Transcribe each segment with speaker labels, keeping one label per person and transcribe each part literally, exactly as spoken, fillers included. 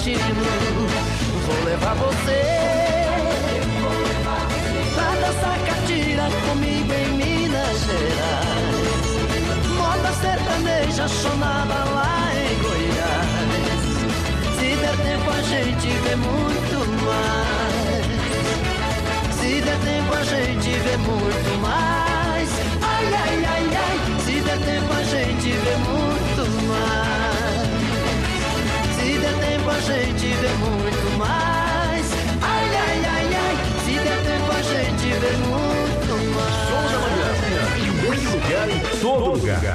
Speaker 1: latino. Vou levar você pra dançar catira comigo em Minas Gerais. Moda sertaneja chonada lá em Goiás. Se der tempo a gente vê muito mais. Se der tempo a gente vê muito mais. Ai, ai, ai, ai. Se der tempo a gente vê muito mais. Se der tempo a gente vê muito mais. Ai, ai, ai, ai. Se der tempo a gente vê muito mais.
Speaker 2: Som da Manhã. Em muito lugar, em todo lugar.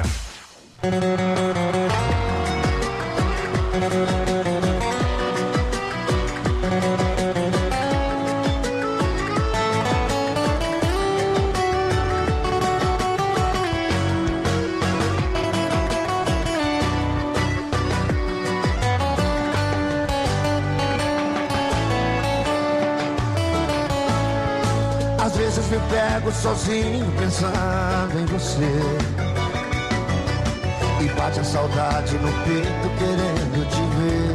Speaker 3: Às vezes me pego sozinho pensando em você, e bate a saudade no peito querendo te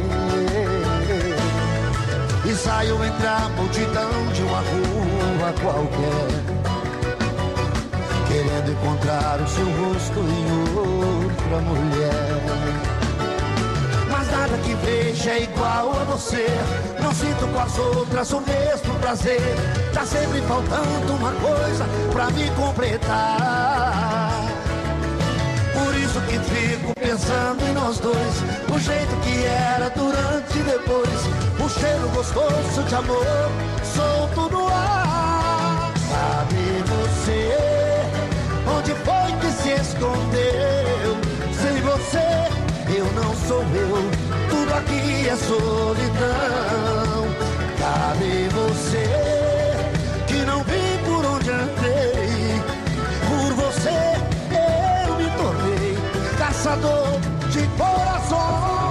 Speaker 3: ver. E saio entre a multidão de uma rua qualquer, querendo encontrar o seu rosto em outra mulher. Mas nada que veja é igual a você. Não sinto com as outras o mesmo prazer. Tá sempre faltando uma coisa pra me completar. Por isso que fico pensando em nós dois, o jeito que era durante e depois, o cheiro gostoso de amor solto no ar. Cadê você? Onde foi que se escondeu? Sem você eu não sou eu, tudo aqui é solidão. Cadê você, que não vi por onde andei? Por você eu me tornei caçador de corações.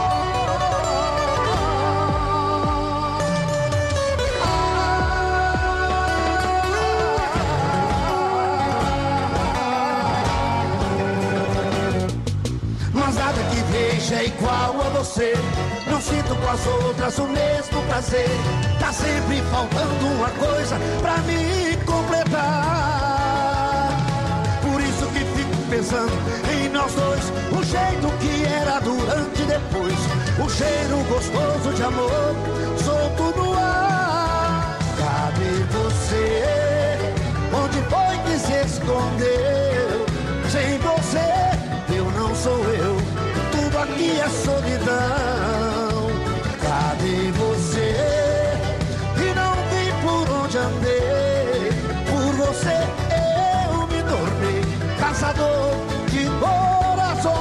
Speaker 3: É igual a você, não sinto com as outras o mesmo prazer. Tá sempre faltando uma coisa pra me completar. Por isso que fico pensando em nós dois, o jeito que era durante e depois, o cheiro gostoso de amor solto no ar. Cadê você? Onde foi que se escondeu? Sem você eu não sou eu, tudo aqui é solidão. Cadê você? E não vi por onde andei. Por você eu me tornei caçador de corações.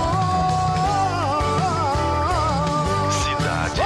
Speaker 2: Cidade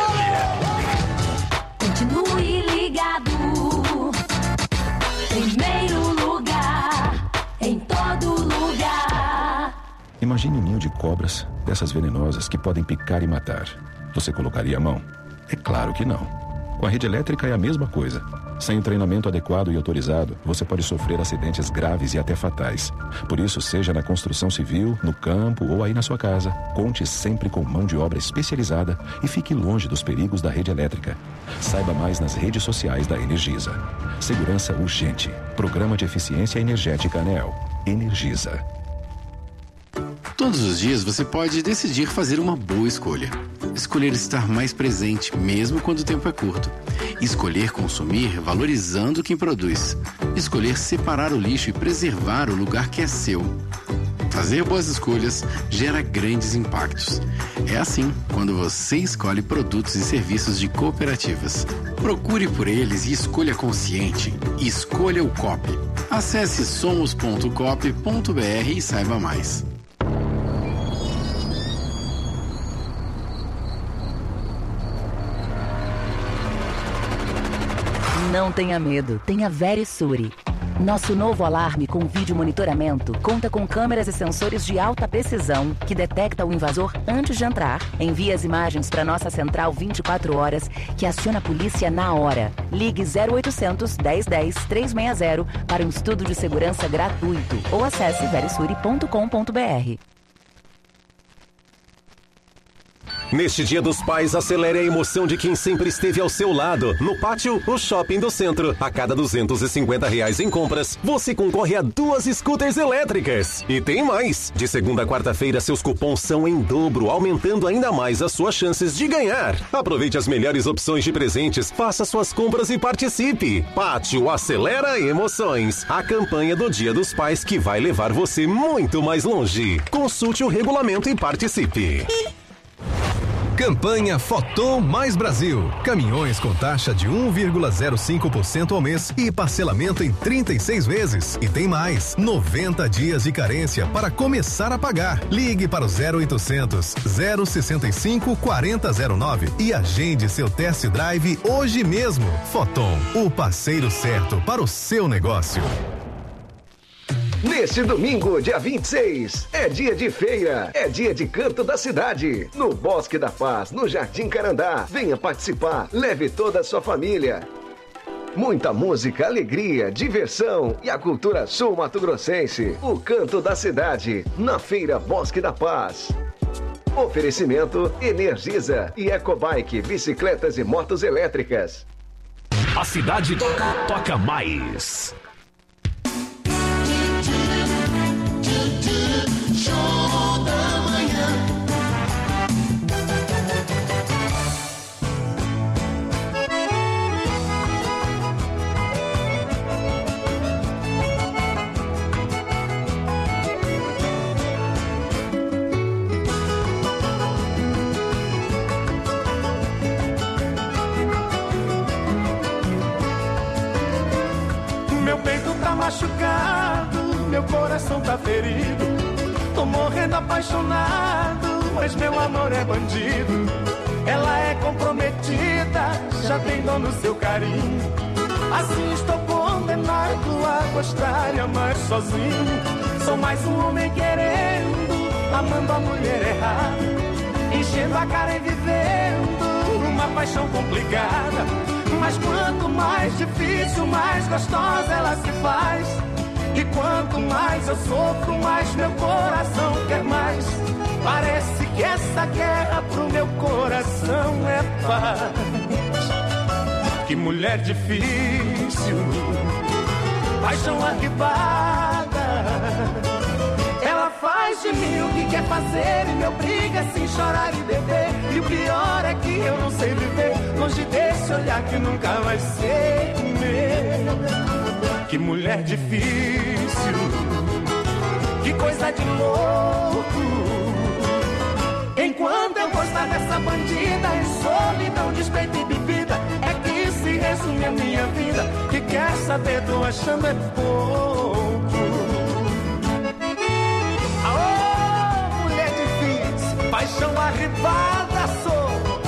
Speaker 2: F M.
Speaker 4: Continue ligado. Primeiro lugar, em todo lugar.
Speaker 5: Imagine um ninho de cobras, dessas venenosas que podem picar e matar. Você colocaria a mão? É claro que não. Com a rede elétrica é a mesma coisa. Sem treinamento adequado e autorizado, você pode sofrer acidentes graves e até fatais. Por isso, seja na construção civil, no campo ou aí na sua casa, conte sempre com mão de obra especializada e fique longe dos perigos da rede elétrica. Saiba mais nas redes sociais da Energisa. Segurança urgente. Programa de Eficiência Energética ANEEL. Energisa.
Speaker 6: Todos os dias você pode decidir fazer uma boa escolha. Escolher estar mais presente, mesmo quando o tempo é curto. Escolher consumir valorizando quem produz. Escolher separar o lixo e preservar o lugar que é seu. Fazer boas escolhas gera grandes impactos. É assim quando você escolhe produtos e serviços de cooperativas. Procure por eles e escolha consciente. Escolha o Coop. Acesse somos ponto coop ponto br e saiba mais.
Speaker 7: Não tenha medo, tenha Verisure. Nosso novo alarme com vídeo monitoramento conta com câmeras e sensores de alta precisão que detecta o invasor antes de entrar, envia as imagens para nossa central vinte e quatro horas, que aciona a polícia na hora. Ligue zero oitocentos, dez dez, trezentos e sessenta para um estudo de segurança gratuito ou acesse verisure ponto com ponto br.
Speaker 8: Neste Dia dos Pais, acelere a emoção de quem sempre esteve ao seu lado. No Pátio, o Shopping do Centro. A cada duzentos e cinquenta reais em compras, você concorre a duas scooters elétricas. E tem mais! De segunda a quarta-feira, seus cupons são em dobro, aumentando ainda mais as suas chances de ganhar. Aproveite as melhores opções de presentes, faça suas compras e participe. Pátio acelera emoções. A campanha do Dia dos Pais que vai levar você muito mais longe. Consulte o regulamento e participe.
Speaker 9: Campanha Foton Mais Brasil. Caminhões com taxa de um vírgula zero cinco por cento ao mês e parcelamento em trinta e seis vezes. E tem mais, noventa dias de carência para começar a pagar. Ligue para o zero oitocentos, zero sessenta e cinco, quarenta zero nove e agende seu test drive hoje mesmo. Foton, o parceiro certo para o seu negócio.
Speaker 10: Neste domingo, dia vinte e seis, é dia de feira, é dia de canto da cidade, no Bosque da Paz, no Jardim Carandá. Venha participar, leve toda a sua família. Muita música, alegria, diversão e a cultura sul-mato-grossense. O canto da cidade, na feira Bosque da Paz. Oferecimento Energisa e Ecobike, bicicletas e motos elétricas.
Speaker 2: A cidade toca, toca mais.
Speaker 3: Show da manhã.
Speaker 1: Meu peito tá machucado, meu coração tá ferido. Tô morrendo apaixonado, mas meu amor é bandido. Ela é comprometida, já tem dor no seu carinho. Assim estou condenado a gostar e amar sozinho. Sou mais um homem querendo, amando a mulher errada, enchendo a cara e vivendo uma paixão complicada. Mas quanto mais difícil, mais gostosa ela se faz. E quanto mais eu sofro, mais meu coração quer mais. Parece que essa guerra pro meu coração é paz. Que mulher difícil, paixão arribada. Ela faz de mim o que quer fazer e me obriga a sim chorar e beber. E o pior é que eu não sei viver longe desse olhar que nunca vai ser meu. Que mulher difícil, que coisa de louco. Enquanto eu gostar dessa bandida, em solidão, despeito e bebida, é que se resume a minha vida. Que quer saber, tô achando é pouco. Aô, mulher difícil, paixão arribada sou.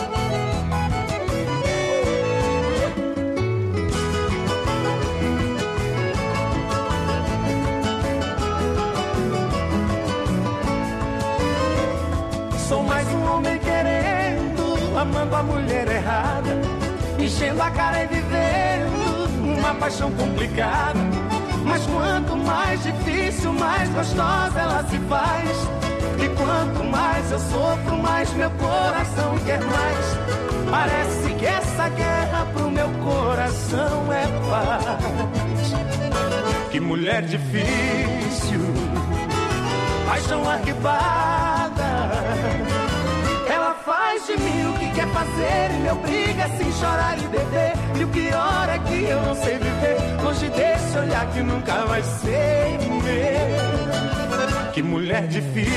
Speaker 1: Sou mais um homem querendo, amando a mulher errada, enchendo a cara e vivendo uma paixão complicada. Mas quanto mais difícil, mais gostosa ela se faz. E quanto mais eu sofro, mais meu coração quer mais. Parece que essa guerra pro meu coração é paz. Que mulher difícil, paixão arribada. Ela faz de mim o que quer fazer e me obriga a sim chorar e beber. E o pior é que eu não sei viver longe desse olhar que nunca vai ser meu. Que mulher difícil,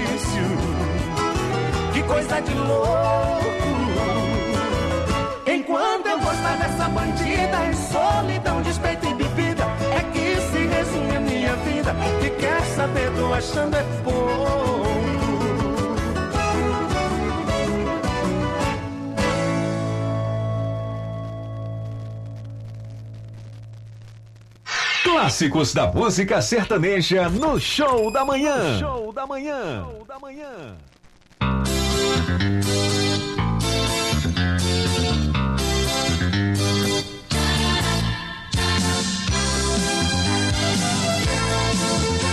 Speaker 1: que coisa de louco. Enquanto eu gostar dessa bandida, em solidão, despeito e bebida, é que se resume a minha vida. Que quer saber, tô achando é pouco.
Speaker 2: Clássicos da música sertaneja no Show da Manhã. Show da Manhã. Show da Manhã.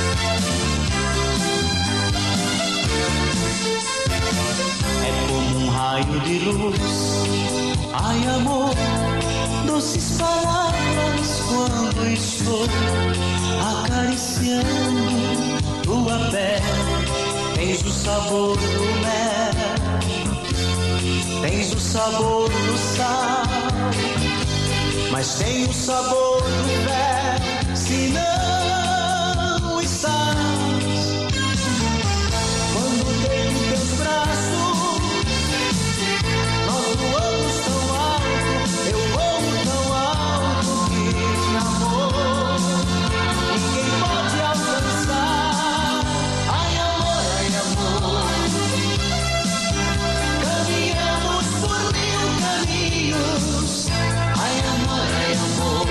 Speaker 11: É como um
Speaker 1: doces palavras quando estou acariciando tua pele. Tens o sabor do mel, tens o sabor do sal, mas tem o sabor do pé, se não estás. Quando deito teus braços, nós voamos tão alto, eu vou tão alto que amor ninguém pode alcançar. Ai amor, ai amor, caminhamos por mil caminhos. Ai amor, ai amor,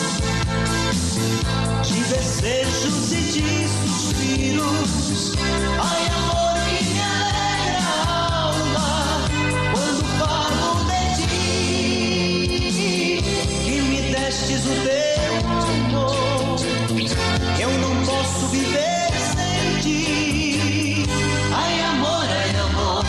Speaker 1: de desejos e de suspiros. Ai amor que me alegra a alma quando falo de ti, que me destes o teu amor, eu não posso viver sem ti. Ai amor, ai amor,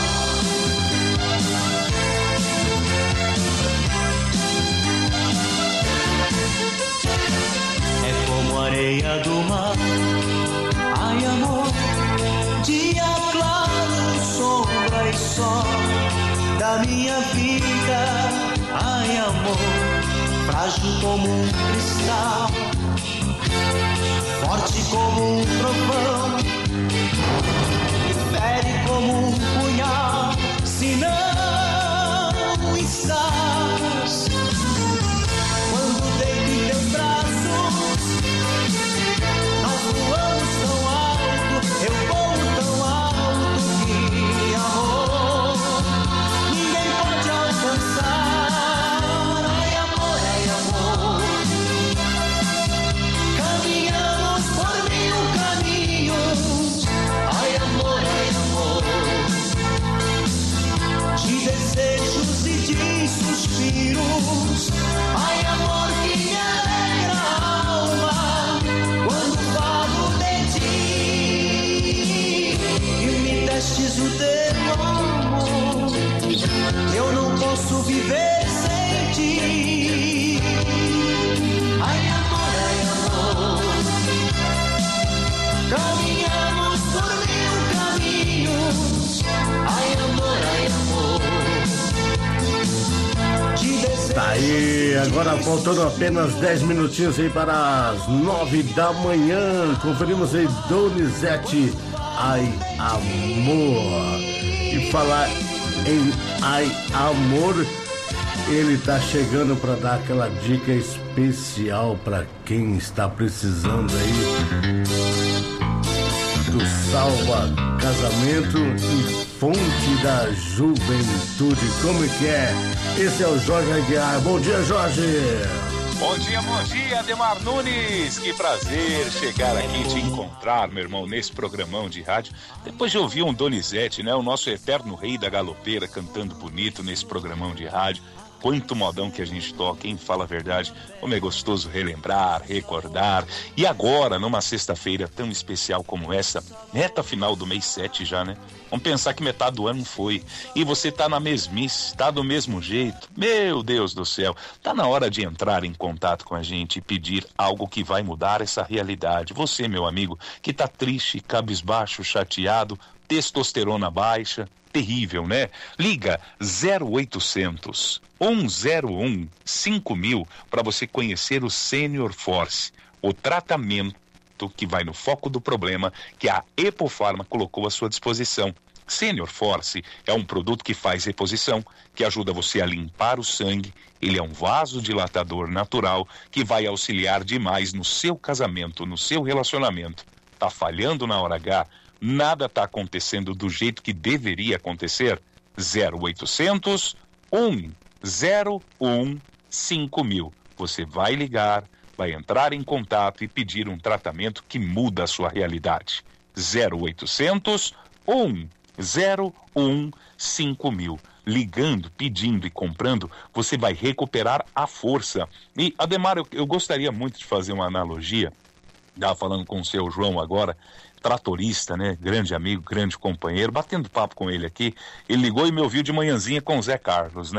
Speaker 1: é como areia do mar. Ai amor, dia claro, sombra e sol da minha vida. Ai amor, frágil como um cristal, forte como um trovão, fere como um punhal, se não estás. Quando deito em teus braços, nós voamos tão alto, eu vou tão alto que amor ninguém pode alcançar. Ai amor, ai amor, caminhamos por mil caminhos. Ai amor, ai amor, de desejos e de suspiros. Ai amor que me alegra a alma quando falo de ti, e me destes o teu amor, eu não posso viver sem ti. Ai amor, ai amor, caminhamos por mil caminhos. Ai amor, ai amor, de desejos.
Speaker 11: Tá aí, agora faltando apenas dez minutinhos aí para as nove da manhã. Conferimos aí Donizete, Ai Amor. E falar em Ai Amor, ele tá chegando para dar aquela dica especial para quem está precisando aí do Salva Casamento e Fonte da Juventude. Como é que é? Esse é o Jorge Aguiar. Bom dia, Jorge.
Speaker 12: Bom dia, bom dia, Ademar Nunes. Que prazer chegar aqui e te encontrar, meu irmão, nesse programão de rádio. Depois de ouvir um Donizete, né? O nosso eterno rei da galopeira cantando bonito nesse programão de rádio. Quanto modão que a gente toca, hein? Fala a verdade. Como é gostoso relembrar, recordar. E agora, numa sexta-feira tão especial como essa, reta final do mês sete já, né? Vamos pensar que metade do ano foi. E você tá na mesmice, tá do mesmo jeito. Meu Deus do céu. Tá na hora de entrar em contato com a gente e pedir algo que vai mudar essa realidade. Você, meu amigo, que tá triste, cabisbaixo, chateado, testosterona baixa, terrível, né? Liga zero oitocentos, um zero um, cinco mil para você conhecer o Senior Force, o tratamento que vai no foco do problema que a Epofarma colocou à sua disposição. Senior Force é um produto que faz reposição, que ajuda você a limpar o sangue. Ele é um vasodilatador natural que vai auxiliar demais no seu casamento, no seu relacionamento. Tá falhando na hora H? Nada está acontecendo do jeito que deveria acontecer? zero oitocentos, um zero um, cinco mil. Você vai ligar, vai entrar em contato e pedir um tratamento que muda a sua realidade. zero oitocentos, um zero um, cinco mil. Ligando, pedindo e comprando, você vai recuperar a força. E, Ademar, eu, eu gostaria muito de fazer uma analogia. Estava falando com o seu João agora, tratorista, né? Grande amigo, grande companheiro, batendo papo com ele aqui. Ele ligou e me ouviu de manhãzinha com o Zé Carlos, né?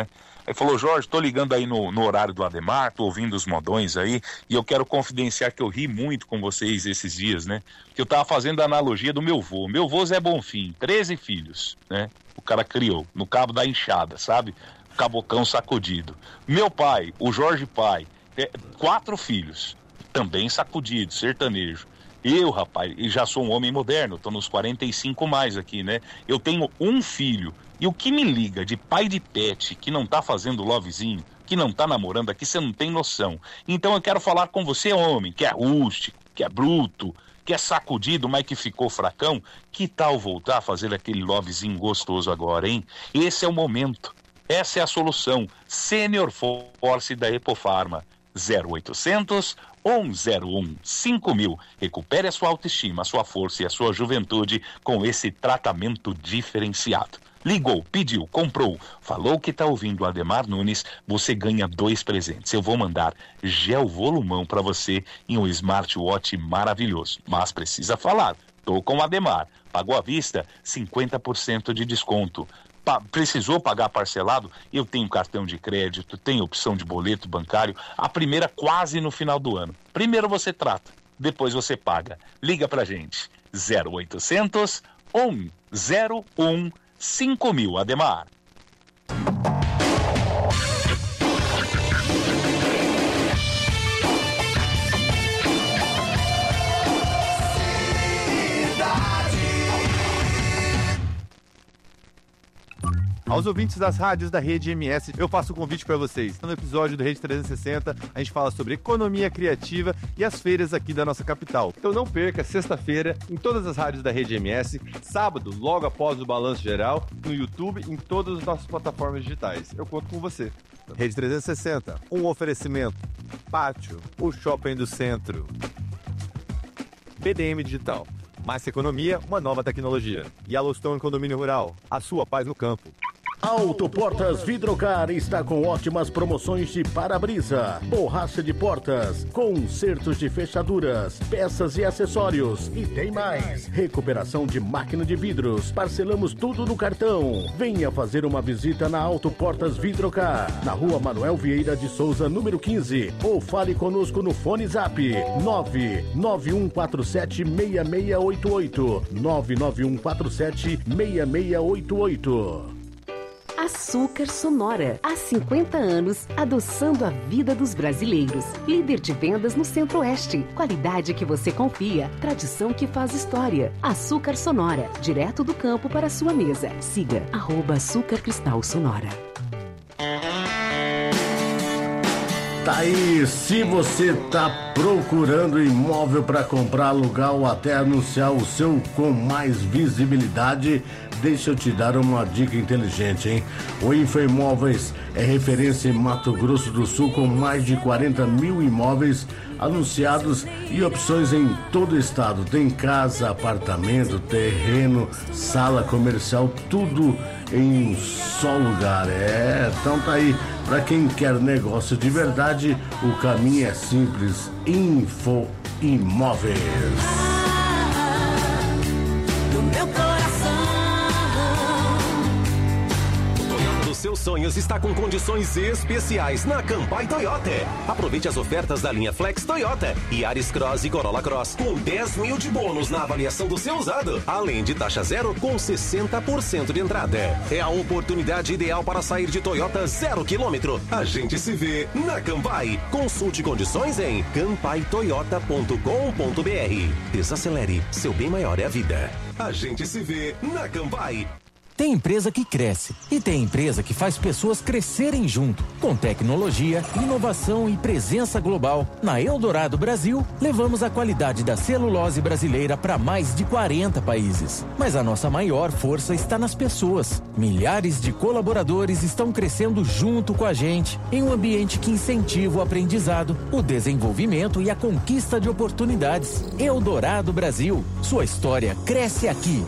Speaker 12: Aí falou, Jorge, tô ligando aí no, no horário do Ademar, tô ouvindo os modões aí, e eu quero confidenciar que eu ri muito com vocês esses dias, né? Que eu tava fazendo a analogia do meu vô. Meu vô Zé Bonfim, treze filhos, né? O cara criou, no cabo da enxada, sabe? Cabocão sacudido. Meu pai, o Jorge Pai, é, quatro filhos, também sacudido, sertanejo. Eu, rapaz, já sou um homem moderno, tô nos quarenta e cinco mais aqui, né? Eu tenho um filho, e o que me liga de pai de pet, que não tá fazendo lovezinho, que não tá namorando aqui, você não tem noção. Então eu quero falar com você, homem, que é rústico, que é bruto, que é sacudido, mas que ficou fracão. Que tal voltar a fazer aquele lovezinho gostoso agora, hein? Esse é o momento, essa é a solução. Senior Force da Epofarma, zero oitocentos, um zero um, cinco mil. Recupere a sua autoestima, a sua força e a sua juventude com esse tratamento diferenciado. Ligou, pediu, comprou, falou que tá ouvindo o Ademar Nunes, você ganha dois presentes. Eu vou mandar gel volumão para você em um smartwatch maravilhoso. Mas precisa falar, tô com o Ademar. Pagou à vista, cinquenta por cento de desconto. Pa- precisou pagar parcelado? Eu tenho cartão de crédito, tenho opção de boleto bancário, a primeira quase no final do ano. Primeiro você trata, depois você paga. Liga pra gente, zero oitocentos, um zero um, cinco mil, Ademar.
Speaker 13: Aos ouvintes das rádios da Rede M S, eu faço um convite para vocês. No episódio do Rede trezentos e sessenta, a gente fala sobre economia criativa e as feiras aqui da nossa capital. Então não perca, sexta-feira, em todas as rádios da Rede M S, sábado, logo após o Balanço Geral, no YouTube, em todas as nossas plataformas digitais. Eu conto com você. Rede trezentos e sessenta, um oferecimento. Pátio, o shopping do centro. B D M Digital, mais economia, uma nova tecnologia. Yellowstone Condomínio Rural, a sua paz no campo.
Speaker 11: Autoportas Vidrocar está com ótimas promoções de para-brisa, borracha de portas, consertos de fechaduras, peças e acessórios. E tem mais, recuperação de máquina de vidros, parcelamos tudo no cartão. Venha fazer uma visita na Autoportas Vidrocar, na rua Manuel Vieira de Souza, número quinze, ou fale conosco no fone zap nove nove um quatro sete, seis seis oito oito, nove nove um quatro sete, seis seis oito oito.
Speaker 14: Açúcar Sonora, há cinquenta anos, adoçando a vida dos brasileiros. Líder de vendas no Centro-Oeste. Qualidade que você confia, tradição que faz história. Açúcar Sonora, direto do campo para a sua mesa. Siga, arroba Açúcar Cristal Sonora.
Speaker 11: Tá aí, se você tá procurando imóvel para comprar, alugar ou até anunciar o seu com mais visibilidade, deixa eu te dar uma dica inteligente, hein? O Infoimóveis é referência em Mato Grosso do Sul com mais de quarenta mil imóveis anunciados e opções em todo o estado. Tem casa, apartamento, terreno, sala comercial, tudo em um só lugar. É, então tá aí. Para quem quer negócio de verdade, o caminho é simples. Infoimóveis.
Speaker 4: Do meu coração.
Speaker 8: Seus sonhos está com condições especiais na Campai Toyota. Aproveite as ofertas da linha Flex Toyota, Yaris Cross e Corolla Cross com dez mil de bônus na avaliação do seu usado, além de taxa zero com sessenta por cento de entrada. É a oportunidade ideal para sair de Toyota zero quilômetro. A gente se vê na Campai. Consulte condições em campai toyota ponto com ponto br. Desacelere, seu bem maior é a vida. A gente se vê na Campai.
Speaker 15: Tem empresa que cresce e tem empresa que faz pessoas crescerem junto. Com tecnologia, inovação e presença global, na Eldorado Brasil, levamos a qualidade da celulose brasileira para mais de quarenta países. Mas a nossa maior força está nas pessoas. Milhares de colaboradores estão crescendo junto com a gente, em um ambiente que incentiva o aprendizado, o desenvolvimento e a conquista de oportunidades. Eldorado Brasil, sua história cresce aqui.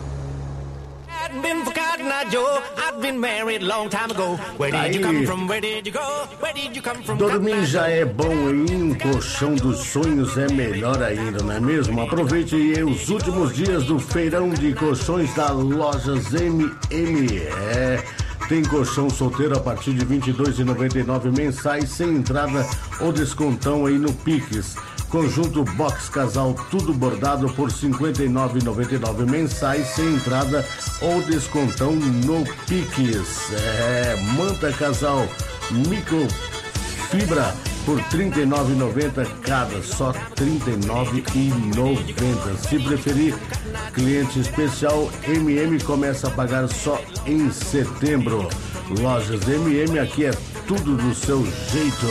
Speaker 11: Been forgotten, I Joe. I've been married long time ago. Where did you come from? Where did you go? Where did you come from? Dormir já é bom e um colchão dos sonhos é melhor ainda, não é mesmo? Aproveite os últimos dias do feirão de colchões da Lojas M M. É, Tem colchão solteiro a partir de vinte e dois reais e noventa e nove centavos mensais, sem entrada ou descontão aí no Pix. Conjunto box casal tudo bordado por cinquenta e nove reais e noventa e nove centavos mensais, sem entrada ou descontão no Pix. É, manta casal microfibra por trinta e nove reais e noventa centavos cada, só trinta e nove reais e noventa centavos. Se preferir, cliente especial M M começa a pagar só em setembro. Lojas M M, aqui é tudo do seu jeito.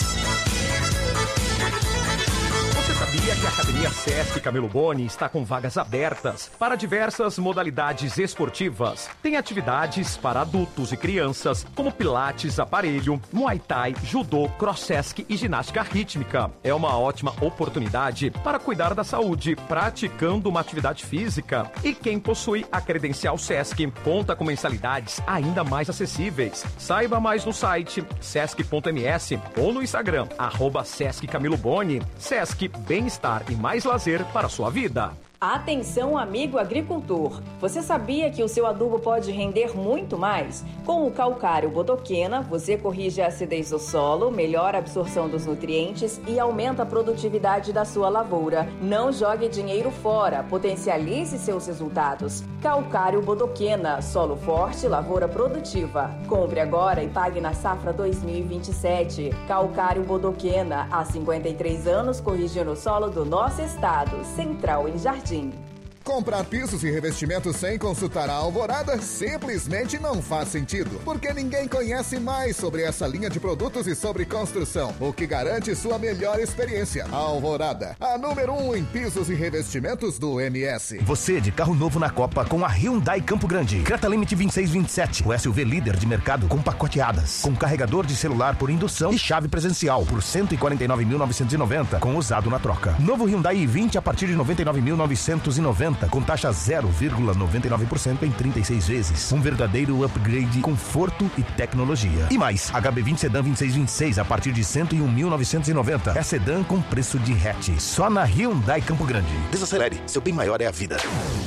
Speaker 16: Sabia que a Academia Sesc Camilo Boni está com vagas abertas para diversas modalidades esportivas. Tem atividades para adultos e crianças, como pilates, aparelho, muay thai, judô, cross sesc e ginástica rítmica. É uma ótima oportunidade para cuidar da saúde, praticando uma atividade física. E quem possui a credencial Sesc conta com mensalidades ainda mais acessíveis. Saiba mais no site sesc ponto m s ou no Instagram, arroba Sesc Camilo Boni. Sesc, bem-estar e mais lazer para a sua vida.
Speaker 17: Atenção, amigo agricultor! Você sabia que o seu adubo pode render muito mais? Com o calcário bodoquena, você corrige a acidez do solo, melhora a absorção dos nutrientes e aumenta a produtividade da sua lavoura. Não jogue dinheiro fora, potencialize seus resultados. Calcário bodoquena, solo forte, lavoura produtiva. Compre agora e pague na safra dois mil e vinte e sete. Calcário bodoquena, há cinquenta e três anos corrigindo o solo do nosso estado. Central em Jardim.
Speaker 18: Comprar pisos e revestimentos sem consultar a Alvorada simplesmente não faz sentido, porque ninguém conhece mais sobre essa linha de produtos e sobre construção, o que garante sua melhor experiência. A Alvorada, a número um em pisos e revestimentos do M S.
Speaker 19: Você de carro novo na Copa com a Hyundai Campo Grande. Creta Limite vinte e seis vinte e sete, o S U V líder de mercado com pacoteadas, com carregador de celular por indução e chave presencial por cento e quarenta e nove mil novecentos e noventa, com usado na troca. Novo Hyundai i vinte a partir de noventa e nove mil novecentos e noventa, com taxa zero vírgula noventa e nove por cento em trinta e seis vezes. Um verdadeiro upgrade, conforto e tecnologia. E mais, H B vinte Sedan vinte e seis vinte e seis a partir de cento e um mil novecentos e noventa. É sedã com preço de hatch. Só na Hyundai Campo Grande. Desacelere, seu bem maior é a vida.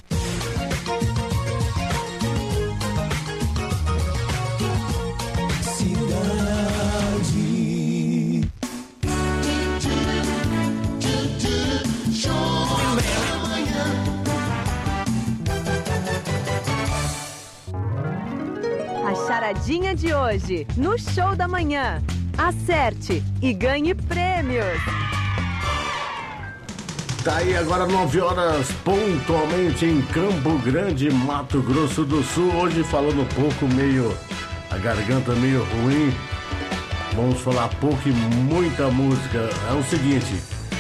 Speaker 20: Charadinha de hoje, no Show da Manhã. Acerte e ganhe prêmios.
Speaker 11: Tá aí agora nove horas pontualmente em Campo Grande, Mato Grosso do Sul. Hoje falando um pouco, meio a garganta meio ruim. Vamos falar pouco e muita música. É o seguinte,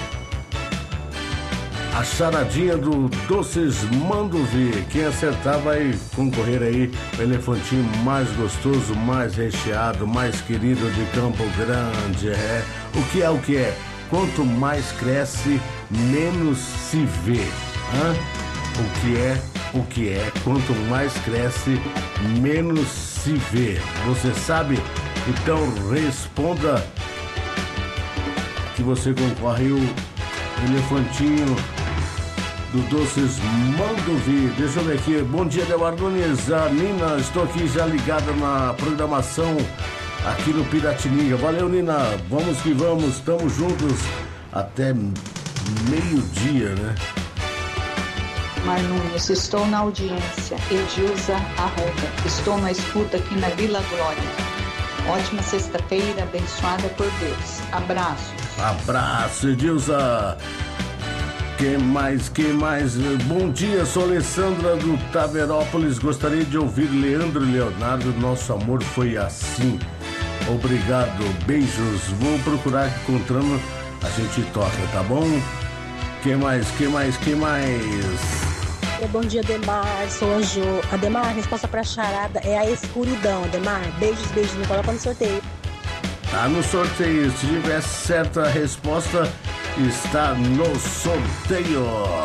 Speaker 11: a charadinha do Doces Mandovi. Quem acertar vai concorrer aí o elefantinho mais gostoso, mais recheado, mais querido de Campo Grande. É. O que é o que é? Quanto mais cresce, menos se vê. Hã? O que é o que é? Quanto mais cresce, menos se vê. Você sabe? Então responda que você concorre o elefantinho do Doces Mandovi. Deixa eu ver aqui. Bom dia, Demar Nunes. A Nina, estou aqui já ligada na programação aqui no Piratininga. Valeu, Nina. Vamos que vamos. Estamos juntos até meio-dia, né?
Speaker 21: Mar Nunes, estou na audiência. Edilza Arruda. Estou na escuta aqui na Vila Glória. Ótima sexta-feira, abençoada por Deus. Abraço.
Speaker 11: Abraço, Edilza. Quem mais, quem mais? Bom dia, sou Alessandra do Taverópolis. Gostaria de ouvir Leandro e Leonardo. Nosso amor foi assim. Obrigado, beijos. Vou procurar encontrando, a gente toca, tá bom? Quem mais, quem mais, quem mais?
Speaker 22: Bom dia, Ademar. Sou a Jo. Ademar, a resposta pra charada é a escuridão. Ademar, beijos, beijos. Me coloca no sorteio.
Speaker 11: Tá no sorteio. Se tiver certa resposta, está no sorteio.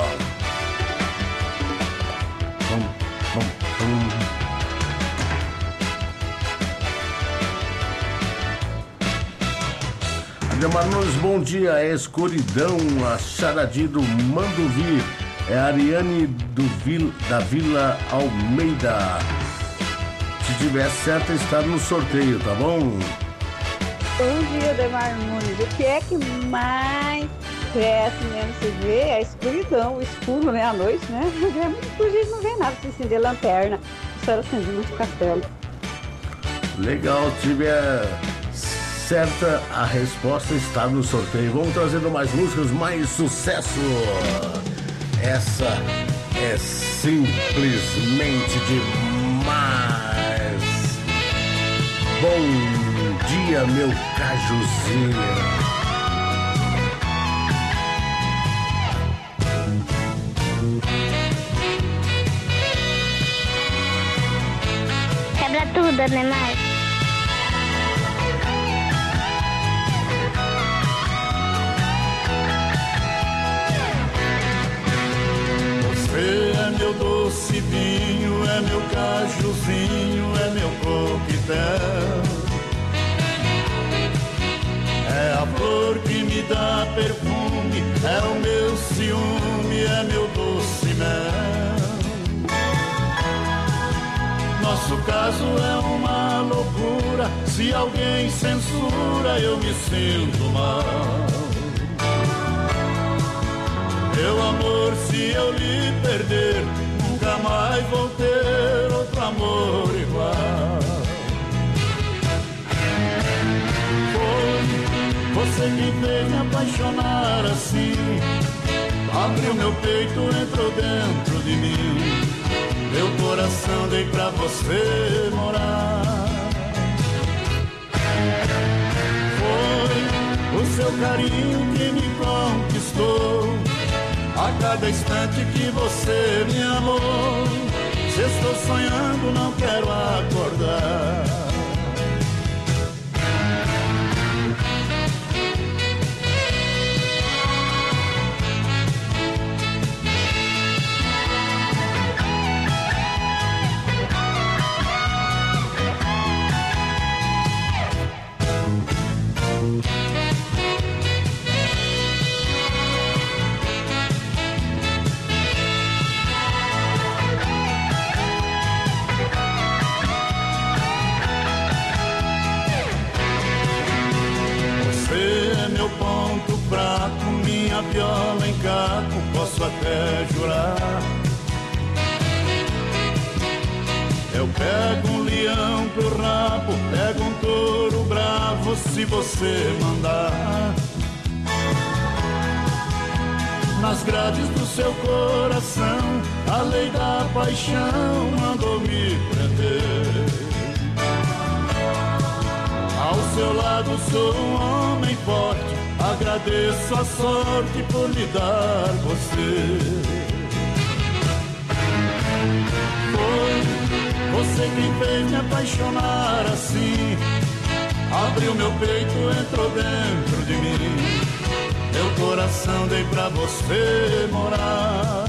Speaker 11: Bum, bum, bum. Ademar Nunes, bom dia. É escuridão, a charadinha do Mandovi. É a Ariane do Vil, da Vila Almeida. Se tiver certo, está no sorteio, tá bom?
Speaker 5: Bom dia, Ademar Nunes. O que é que mais cresce mesmo? Você vê a escuridão, o escuro, né? À noite, né? É muito escuro, a gente não vê nada se acender lanterna. Só era acender muito castelo.
Speaker 11: Legal, se tiver certa, a resposta está no sorteio. Vamos trazendo mais músicas, mais sucesso. Essa é simplesmente demais. Bom dia, meu cajuzinho.
Speaker 6: Quebra tudo, Ademar.
Speaker 3: Você é meu doce vinho, é meu cajuzinho, é meu coquetel. É a flor que me dá perfume, é o meu ciúme, é meu doce mel. Nosso caso é uma loucura, se alguém censura eu me sinto mal. Meu amor, se eu lhe perder, nunca mais vou ter outro amor igual. Foi você quem fez me apaixonar assim. Abriu meu peito, entrou dentro de mim. Meu coração dei pra você morar. Foi o seu carinho que me conquistou. A cada instante que você me amou, se estou sonhando não quero acordar. Ponto fraco, minha viola em caco, posso até jurar. Eu pego um leão pro rabo, pego um touro bravo, se você mandar. Nas grades do seu coração, a lei da paixão mandou me prender. Ao seu lado sou um homem forte, agradeço a sorte por me dar você. Foi você quem fez me apaixonar assim. Abriu meu peito, entrou dentro de mim. Meu coração dei pra você morar.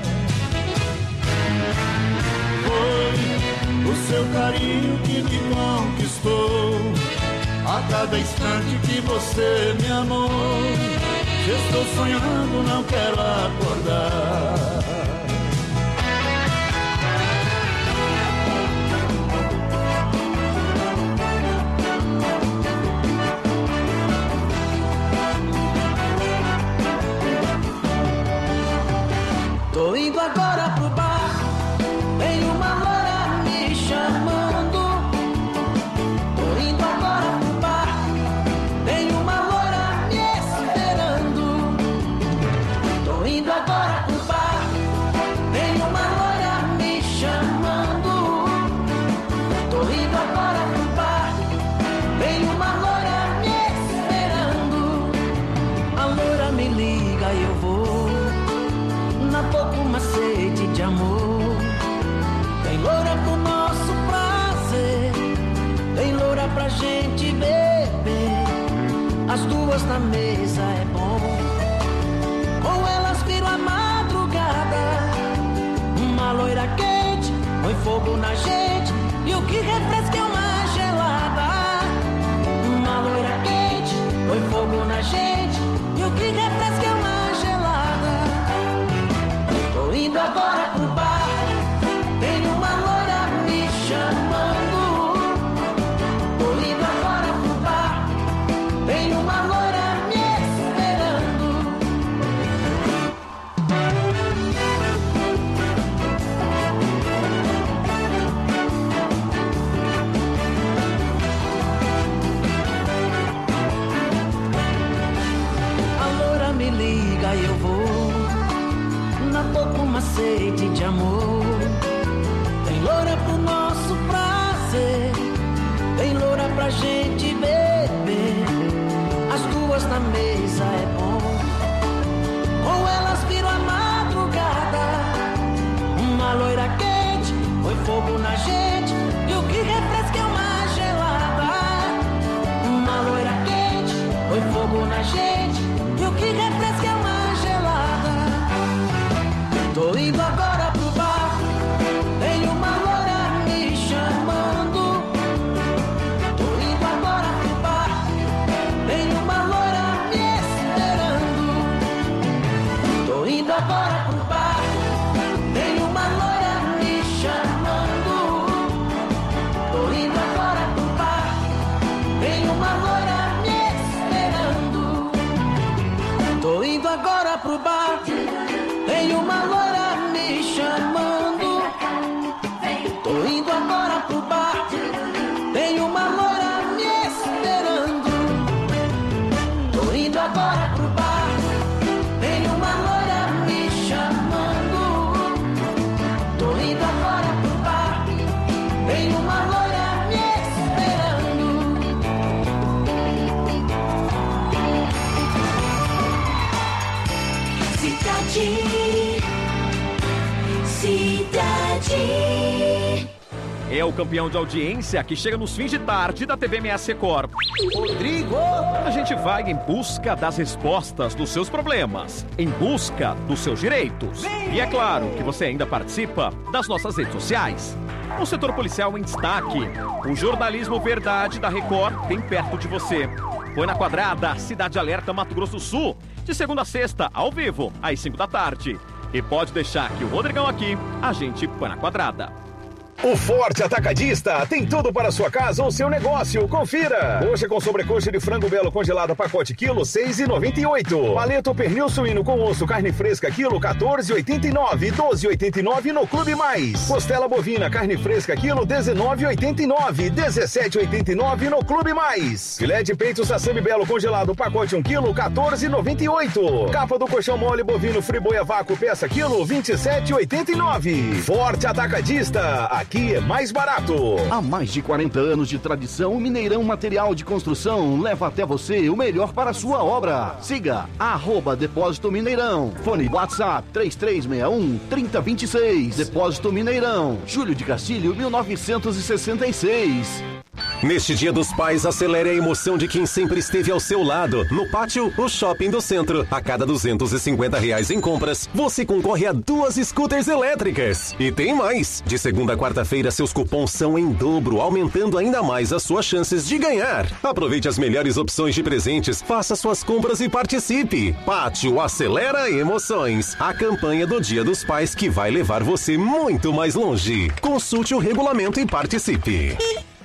Speaker 3: Foi o seu carinho que me conquistou. A cada instante que você me amou, se estou sonhando não quero acordar.
Speaker 1: Tô indo agora pro bar, tem uma loura me chamando. Tô indo agora pro bar, tem uma loura me esperando. Tô indo agora pro bar, tem uma loura me chamando. Tô indo agora pro bar, tem uma loura me esperando. A loura me liga e eu vou, na boca uma sede de amor. Tem loura pro nosso prazer, tem loura pra gente beber. As duas na mesa é bom, com elas viro a madrugada. Uma loira quente põe fogo na gente, e o que refresca é uma gelada. Uma loira quente põe fogo na gente, e o que refresca é uma gelada. Tô indo agora pro bar, tem uma loira me chamando. tem uma loira me esperando. A loira me liga e eu vou na toca uma sede de amor. Tem loira pro nosso prazer, tem loira pra gente beber. As duas na mesa é bom, com elas viro a madrugada. Uma loira quente põe fogo na gente, e o que refresca é uma gelada. Uma loira quente põe fogo na gente, e o que refresca é uma gelada. Tô indo agora pro bar, tem uma loira me chamando. Tô indo agora pro bar, tem uma loira me esperando. Tô indo agora pro bar, tem uma loira me chamando. Tô indo agora pro bar, tem uma loira me esperando. Tô indo agora pro bar, tem uma loira me chamando. Tô indo agora pro bar, tem uma loira me esperando. Tô indo agora pro bar, tem uma loira me chamando. Tô indo agora pro bar, tem uma loira me esperando.
Speaker 4: Cidade, cidade.
Speaker 16: É o campeão de audiência que chega nos fins de tarde da T V M S Record. Rodrigo! A gente vai em busca das respostas dos seus problemas, em busca dos seus direitos. E é claro que você ainda participa das nossas redes sociais. O setor policial em destaque. O jornalismo verdade da Record bem perto de você. Põe na quadrada Cidade Alerta Mato Grosso do Sul, de segunda a sexta, ao vivo, às cinco da tarde. E pode deixar que o Rodrigão aqui, a gente põe na quadrada.
Speaker 2: O Forte Atacadista tem tudo para sua casa ou seu negócio. Confira! Coxa com sobrecoxa de frango belo congelada pacote quilo seis reais e noventa e oito centavos. Paleta pernil suíno com osso carne fresca quilo quatorze reais e oitenta e nove centavos. doze reais e oitenta e nove centavos no Clube Mais. Costela bovina carne fresca quilo dezenove reais e oitenta e nove centavos. dezessete reais e oitenta e nove centavos no Clube Mais. Filé de peito sassami belo congelado pacote um quilo quatorze reais e noventa e oito centavos. Capa do colchão mole bovino friboia vácuo peça quilo vinte e sete reais e oitenta e nove centavos. Forte Atacadista. Aqui é mais barato.
Speaker 6: Há mais de quarenta anos de tradição, o Mineirão Material de Construção leva até você o melhor para a sua obra. Siga arroba Depósito Mineirão. Fone WhatsApp três três seis um, três zero dois seis. Depósito Mineirão. Júlio de Castilho, mil novecentos e sessenta e seis.
Speaker 8: Neste Dia dos Pais, acelere a emoção de quem sempre esteve ao seu lado. No Pátio, o Shopping do Centro. A cada duzentos e cinquenta reais em compras, você concorre a duas scooters elétricas. E tem mais! De segunda a quarta-feira, seus cupons são em dobro, aumentando ainda mais as suas chances de ganhar. Aproveite as melhores opções de presentes, faça suas compras e participe. Pátio acelera emoções. A campanha do Dia dos Pais que vai levar você muito mais longe. Consulte o regulamento e participe.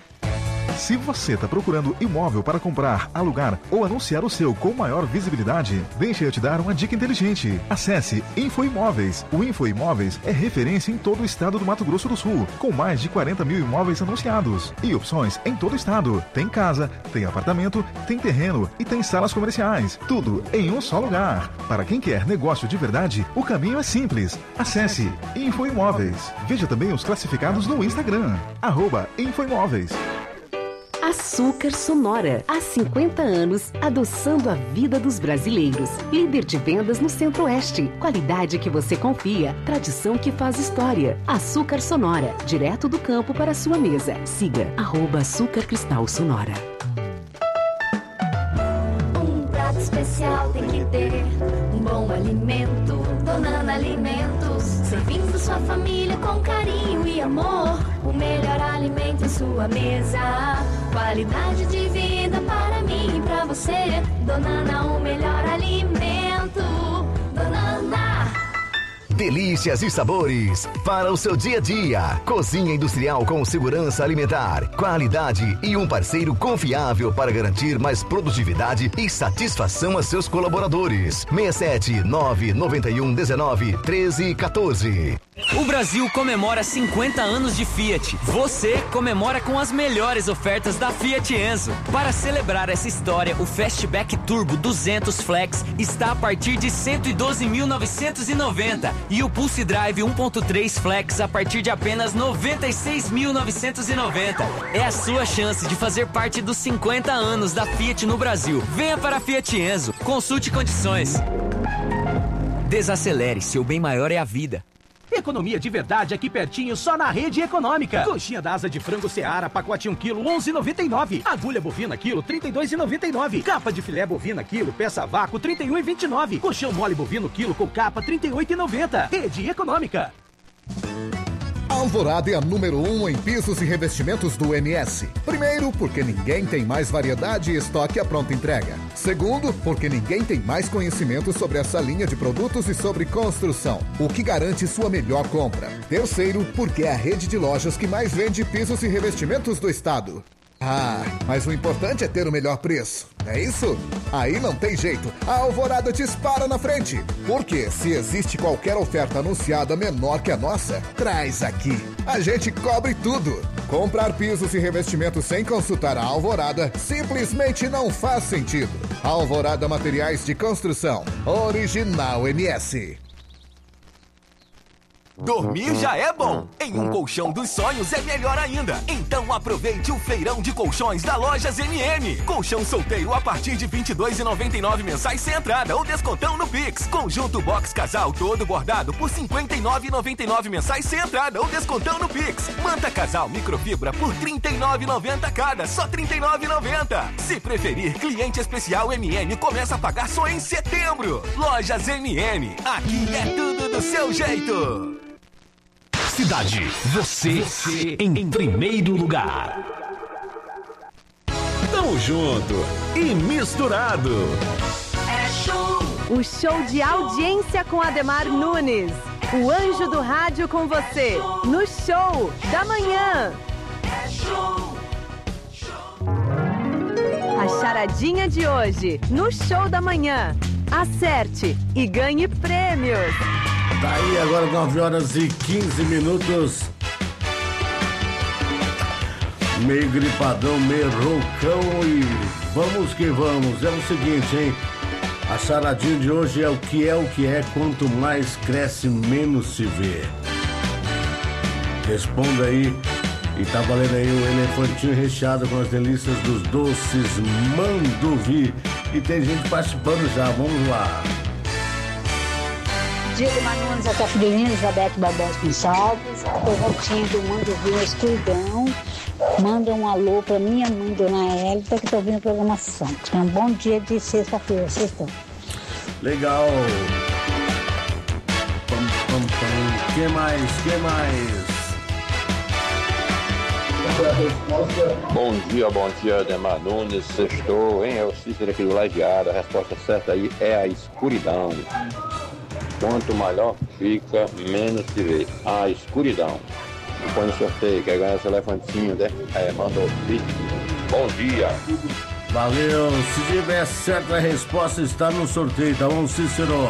Speaker 7: Se você está procurando imóvel para comprar, alugar ou anunciar o seu com maior visibilidade, deixa eu te dar uma dica inteligente. Acesse InfoImóveis. O InfoImóveis é referência em todo o estado do Mato Grosso do Sul, com mais de quarenta mil imóveis anunciados e opções em todo o estado. Tem casa, tem apartamento, tem terreno e tem salas comerciais. Tudo em um só lugar. Para quem quer negócio de verdade, o caminho é simples. Acesse InfoImóveis. Veja também os classificados no Instagram, arroba InfoImóveis.
Speaker 14: Açúcar Sonora. Há cinquenta anos, adoçando a vida dos brasileiros. Líder de vendas no Centro-Oeste. Qualidade que você confia. Tradição que faz história. Açúcar Sonora. Direto do campo para a sua mesa. Siga arroba Açúcar Cristal Sonora.
Speaker 4: Um prato especial tem que ter um bom alimento. Donana Alimentos. Servindo sua família com carinho e amor. O melhor alimento em sua mesa. Qualidade de vida para mim e para você. Donana, o melhor alimento. Donana.
Speaker 9: delícias e sabores para o seu dia a dia. Cozinha industrial com segurança alimentar, qualidade e um parceiro confiável para garantir mais produtividade e satisfação a seus colaboradores. seis sete nove nove um um treze um três.
Speaker 10: O Brasil comemora cinquenta anos de Fiat. Você comemora com as melhores ofertas da Fiat Enzo. Para celebrar essa história, o Fastback Turbo duzentos Flex está a partir de cento e doze mil novecentos e noventa e o Pulse Drive um ponto três Flex a partir de apenas noventa e seis mil novecentos e noventa. É a sua chance de fazer parte dos cinquenta anos da Fiat no Brasil. Venha para a Fiat Enzo. Consulte condições. Desacelere, seu bem maior é a vida.
Speaker 23: Economia de verdade aqui pertinho, só na Rede Econômica. Coxinha da asa de frango Seara, pacote um quilo, onze reais e noventa e nove centavos. Agulha bovina quilo, trinta e dois reais e noventa e nove centavos. Capa de filé bovina quilo, peça a vácuo, trinta e um reais e vinte e nove centavos. Colchão mole bovino quilo com capa, trinta e oito reais e noventa centavos. Rede Econômica.
Speaker 18: Alvorada é a número um em pisos e revestimentos do M S. Primeiro, porque ninguém tem mais variedade e estoque à pronta entrega. Segundo, porque ninguém tem mais conhecimento sobre essa linha de produtos e sobre construção, o que garante sua melhor compra. Terceiro, porque é a rede de lojas que mais vende pisos e revestimentos do estado. Ah, mas o importante é ter o melhor preço, é isso? Aí não tem jeito, a Alvorada dispara na frente. Porque se existe qualquer oferta anunciada menor que a nossa, traz aqui. A gente cobre tudo. Comprar pisos e revestimentos sem consultar a Alvorada simplesmente não faz sentido. Alvorada Materiais de Construção, Original M S.
Speaker 24: Dormir já é bom. Em um colchão dos sonhos é melhor ainda. Então aproveite o feirão de colchões da Lojas M M. Colchão solteiro a partir de vinte e dois reais e noventa e nove centavos mensais sem entrada ou descontão no Pix. Conjunto box casal todo bordado por cinquenta e nove reais e noventa e nove centavos mensais sem entrada ou descontão no Pix. Manta casal microfibra por trinta e nove reais e noventa centavos cada, só trinta e nove reais e noventa centavos. Se preferir, cliente especial M M começa a pagar só em setembro. Lojas M M, aqui é tudo do seu jeito.
Speaker 25: Cidade, você, você em primeiro lugar.
Speaker 8: Tamo junto e misturado.
Speaker 20: É show. O show de audiência com Ademar Nunes. O anjo do rádio com você. No show da manhã. É show. A charadinha de hoje. No show da manhã. Acerte e ganhe prêmios.
Speaker 11: Tá aí agora nove horas e quinze minutos. Meio gripadão, meio roucão e vamos que vamos. É o seguinte, hein? A charadinha de hoje é o que é o que é, quanto mais cresce, menos se vê. Responda aí. E tá valendo aí um elefantinho recheado com as delícias dos doces Manduvi. E tem gente participando já, vamos lá.
Speaker 26: Diego Manunes, aqui é a filhinha Elizabeth Barbosa Gonçalves, a perguntinha do Mando Viu Escuridão. Manda um alô pra minha mãe, Dona Hélita, que tá ouvindo a programação. Tenha um bom dia de sexta-feira, sexta.
Speaker 11: Legal. Pam, pam, pam. Que mais? Que mais?
Speaker 27: Bom dia, bom dia, Ademar Nunes. Sextou, hein? É o Cícero aqui do Lajeado. A resposta certa aí é a escuridão. Quanto maior fica, menos se vê. A escuridão. Põe no sorteio, quer ganhar esse elefantinho, né? É, mandou. Bom dia.
Speaker 11: Valeu. Se tiver certa, a resposta está no sorteio, tá bom, Cícero?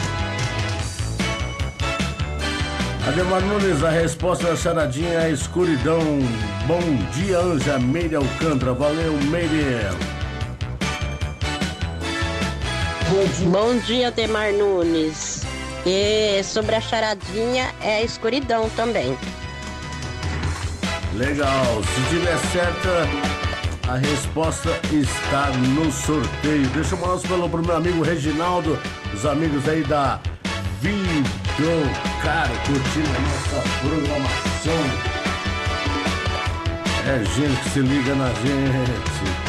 Speaker 11: Ademar Nunes, a resposta da charadinha é a escuridão. Bom dia, Anja Meire Alcântara. Valeu, Meire.
Speaker 28: Bom dia, Ademar Nunes. E sobre a charadinha é a escuridão também.
Speaker 11: Legal, se tiver certa, a resposta está no sorteio. Deixa eu mandar um falou pro meu amigo Reginaldo, os amigos aí da Videocar, curtindo a nossa programação. É gente que se liga na gente.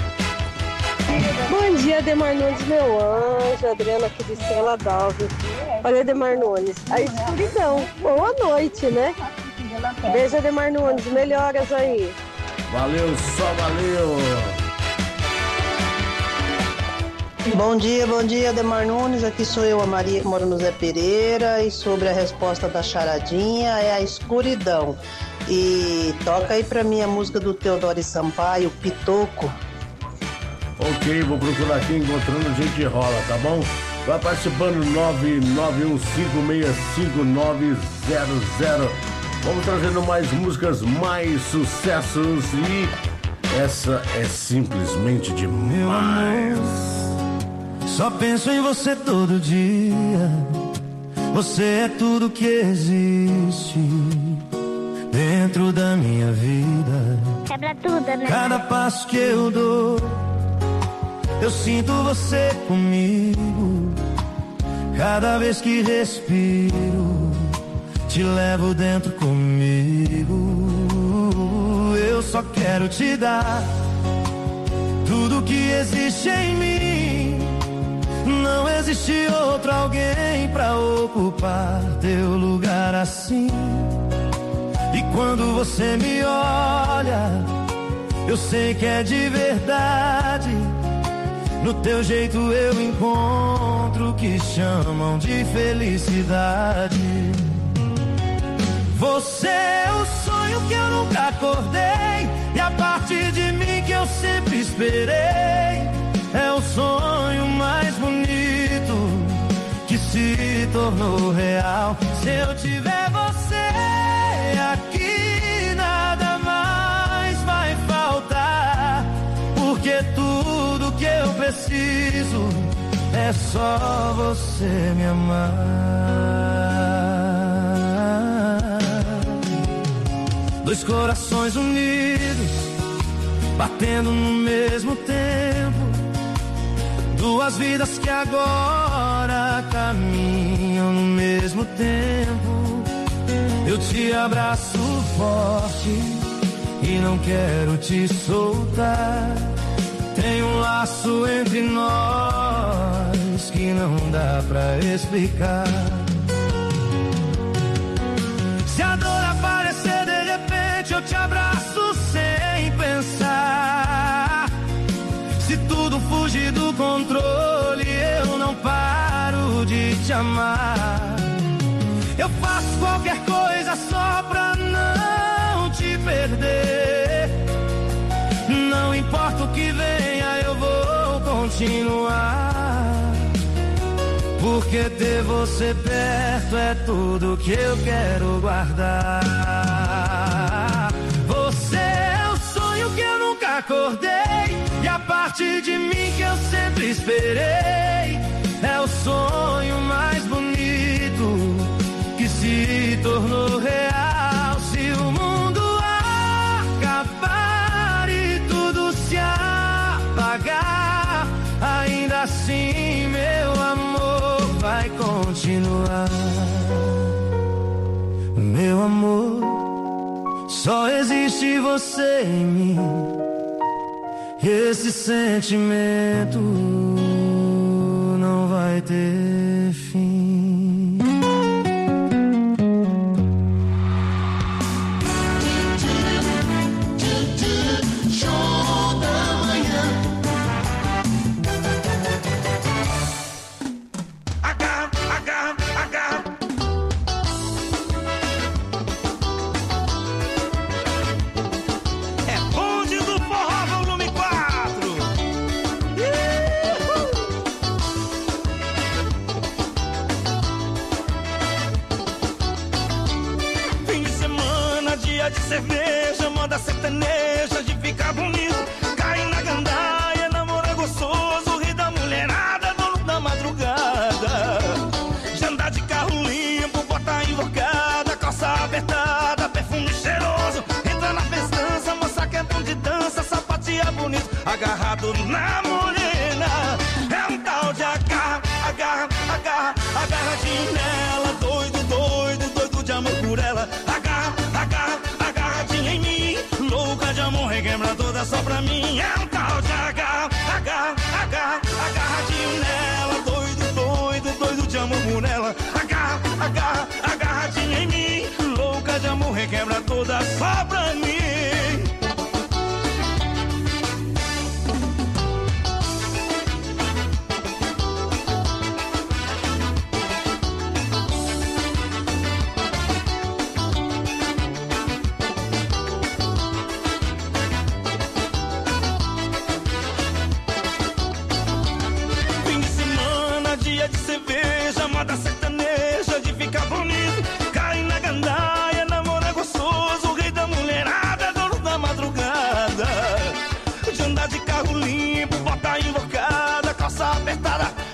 Speaker 22: Bom dia, Ademar Nunes, meu anjo. Adriana aqui de Estrela d'Alves. Olha, Ademar Nunes, a escuridão. Boa noite, né? Beijo, Ademar Nunes. Melhoras aí.
Speaker 11: Valeu, só valeu.
Speaker 3: Bom dia, bom dia, Ademar Nunes. Aqui sou eu, a Maria, que mora no Zé Pereira. E sobre a resposta da charadinha, é a escuridão. E toca aí pra mim a música do Teodoro Sampaio, Pitoco.
Speaker 11: Ok, vou procurar aqui, encontrando a gente rola, tá bom? Vai participando nove nove um cinco seis cinco nove zero zero. Vamos trazendo mais músicas, mais sucessos e essa é simplesmente demais.
Speaker 5: Só penso em você todo dia. Você é tudo que existe dentro da minha vida.
Speaker 12: Quebra tudo, né?
Speaker 5: Cada passo que eu dou, eu sinto você comigo. Cada vez que respiro, te levo dentro comigo. Eu só quero te dar tudo que existe em mim. Não existe outro alguém pra ocupar teu lugar assim. E quando você me olha, eu sei que é de verdade. No teu jeito eu encontro o que chamam de felicidade. Você é o sonho que eu nunca acordei, e a parte de mim que eu sempre esperei. É o sonho mais bonito que se tornou real. Se eu tiver você aqui, nada mais vai faltar, porque tudo que eu preciso é só você me amar. Dois corações unidos, batendo no mesmo tempo. Duas vidas que agora caminham no mesmo tempo. Eu te abraço forte e não quero te soltar. Tem um laço entre nós que não dá pra explicar. Se a dor aparecer de repente, eu te abraço sem pensar. Se tudo fugir do controle, eu não paro de te amar. Eu faço qualquer coisa só pra não te perder. Não importa o que venha, eu vou continuar. Porque ter você perto é tudo que eu quero guardar. Você é o sonho que eu nunca acordei, e a parte de mim que eu sempre esperei. É o sonho mais bonito que se tornou real. Se o mundo acabar e tudo se apagar, ainda assim meu amor vai continuar. Meu amor, só existe você em mim. Esse sentimento não vai ter fim.
Speaker 1: Show da manhã. Agarra, agarra, agarra. É bonde do forró, volume quatro. Fim de semana, dia de cerveja, moda sertaneja de ficar bonito. Cai na gandaia, namora gostoso, ri da mulherada, dono da madrugada. Já andar de carro limpo, bota invocada, calça apertada, perfume cheiroso. Entra na festança, moça que é bom de dança, sapatia bonito, agarrado na morena. É um tal de agarra, agarra, agarra, agarradinho nela. Doido, doido, doido de amor por ela. Agarra, agarra, agarradinha em mim. Louca de amor, requebra toda só pra mim. É um tal de agarra, agarra, agarra, agarradinho nela. Doido, doido, doido de amor por ela. Agarra, agarra, agarradinha em mim. Louca de amor, requebra toda só pra mim.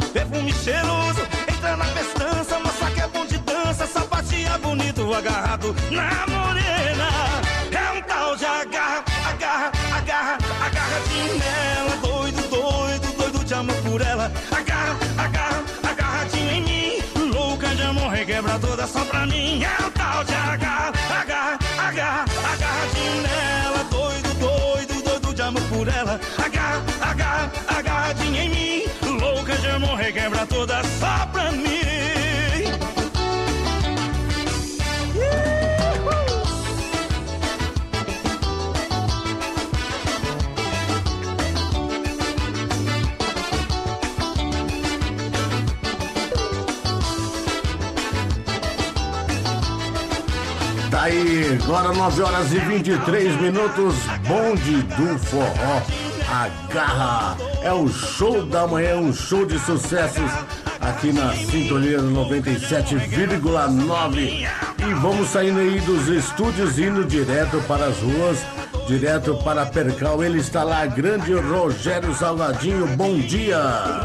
Speaker 5: perfume cheiroso. Entra na festança, mostra que é bom de dança. Sapatinha bonito, agarrado na morena. É um tal de agarra, agarra, agarra, agarradinho nela. Doido, doido, doido de amor por ela. Agarra, agarra, agarradinho em mim. Louca de amor, requebra toda só pra mim. É um tal de agarra, agarra, agarra, agarradinho nela. Doido, doido, doido de amor por ela. Agarra, agarra, agarradinho em mim. Louca de amor, requebra toda só pra mim.
Speaker 11: Tá aí, agora nove horas e vinte e três minutos, bonde do forró, agarra, é o show da manhã, um show de sucessos aqui na sintonia noventa e sete vírgula nove e vamos saindo aí dos estúdios, indo direto para as ruas, direto para Percal, ele está lá, grande Rogério Salgadinho, bom dia!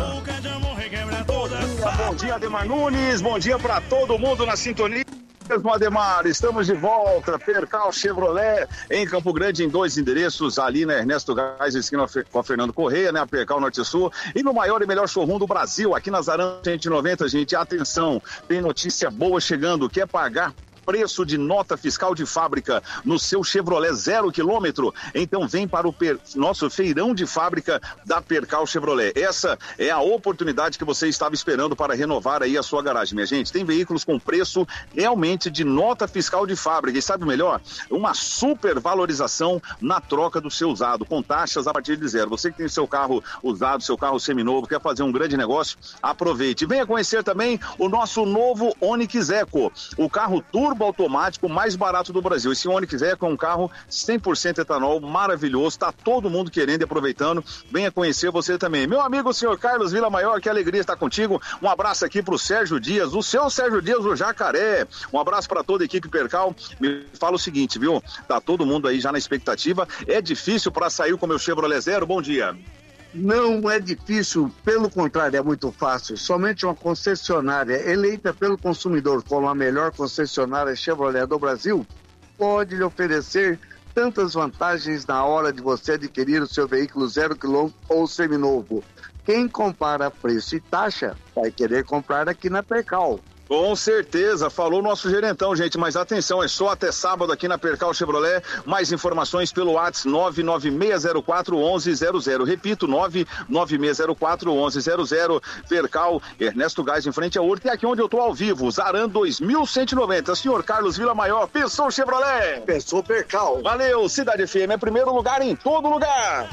Speaker 2: Bom dia, Ademar Nunes, bom dia para todo mundo na sintonia. Ademar, estamos de volta, Percal Chevrolet, em Campo Grande, em dois endereços, ali na Ernesto Gás, esquina com a Fernando Correia, né, a Percal Norte Sul, e no maior e melhor showroom do Brasil, aqui na Zarão cento e noventa, gente, atenção, tem notícia boa chegando, quer pagar preço de nota fiscal de fábrica no seu Chevrolet zero quilômetro, então vem para o per... nosso feirão de fábrica da Percal Chevrolet. Essa é a oportunidade que você estava esperando para renovar aí a sua garagem, minha gente. Tem veículos com preço realmente de nota fiscal de fábrica e sabe o melhor? Uma super valorização na troca do seu usado, com taxas a partir de zero. Você que tem seu carro usado, seu carro seminovo, quer fazer um grande negócio, aproveite. Venha conhecer também o nosso novo Onix Eco, o carro turbo automático mais barato do Brasil. Esse Onix Eco é um carro cem por cento etanol, maravilhoso, tá todo mundo querendo e aproveitando. Venha conhecer você também. Meu amigo, o senhor Carlos Villamaior, que alegria estar contigo. Um abraço aqui pro Sérgio Dias, o seu Sérgio Dias do Jacaré. Um abraço para toda a equipe Percal. Me fala o seguinte, viu? Tá todo mundo aí já na expectativa. É difícil para sair com o meu Chevrolet Zero? Bom dia.
Speaker 12: Não é difícil, pelo contrário, é muito fácil. Somente uma concessionária eleita pelo consumidor como a melhor concessionária Chevrolet do Brasil pode lhe oferecer tantas vantagens na hora de você adquirir o seu veículo zero quilômetro ou seminovo. Quem compara preço e taxa vai querer comprar aqui na Percal.
Speaker 2: Com certeza, falou nosso gerentão, gente, mas atenção, é só até sábado aqui na Percal Chevrolet. Mais informações pelo WhatsApp nove nove seis zero quatro um um zero zero. Repito, nove nove seis zero quatro um um zero zero. Percal, Ernesto Gás em frente à Horta, e aqui onde eu tô ao vivo, Zaran dois mil cento e noventa. Senhor Carlos Villamaior, pensou Chevrolet?
Speaker 12: Pensou Percal.
Speaker 2: Valeu, Cidade F M é primeiro lugar em todo lugar.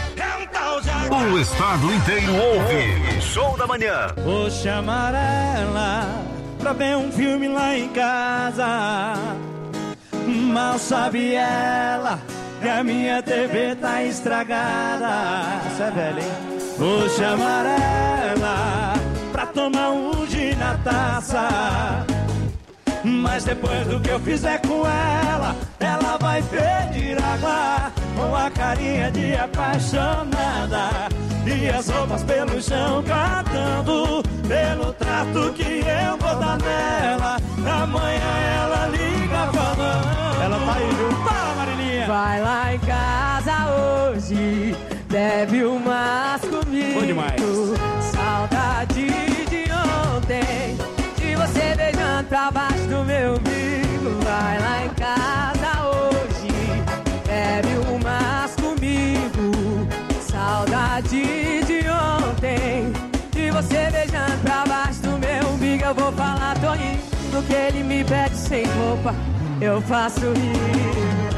Speaker 25: O estado inteiro ouve. Show da manhã.
Speaker 5: Vou chamar ela pra ver um filme lá em casa. Mal sabe ela que a minha T V tá estragada. Isso é velho, hein? Vou chamar ela pra tomar um gin na taça. Mas depois do que eu fizer com ela, ela vai pedir água com a carinha de apaixonada e as roupas pelo chão cantando pelo trato que eu vou dar nela. Amanhã ela liga falando. Ela vai aí, viu? Fala, Marilinha!
Speaker 13: Vai lá em casa hoje, bebe umas comigo.
Speaker 5: Bom demais.
Speaker 13: Saudade de ontem, de você beijando pra baixo do meu umbigo. Vai lá em casa hoje, bebe umas comigo. Saudade de ontem, de você beijando pra baixo do meu umbigo. Eu vou falar, tô rindo, que ele me pede sem roupa, eu faço rir.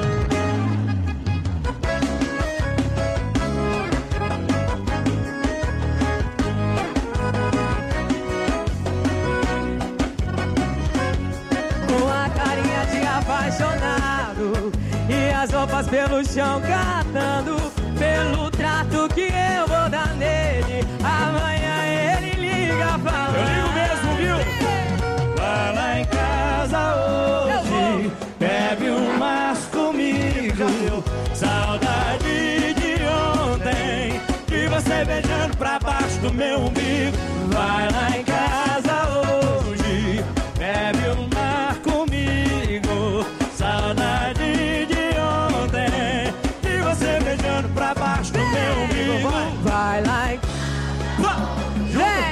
Speaker 13: Apaixonado e as roupas pelo chão cantando pelo trato que eu vou dar nele. Amanhã ele liga falando.
Speaker 5: Eu ligo mesmo, viu? Vai lá em casa hoje, bebe umas comigo. Saudade de ontem, de você beijando pra baixo do meu umbigo. Vai lá em casa hoje, bebe um mar comigo. Saudade de ontem, de você beijando pra baixo do meu umbigo. Vai,
Speaker 13: vai lá em... É.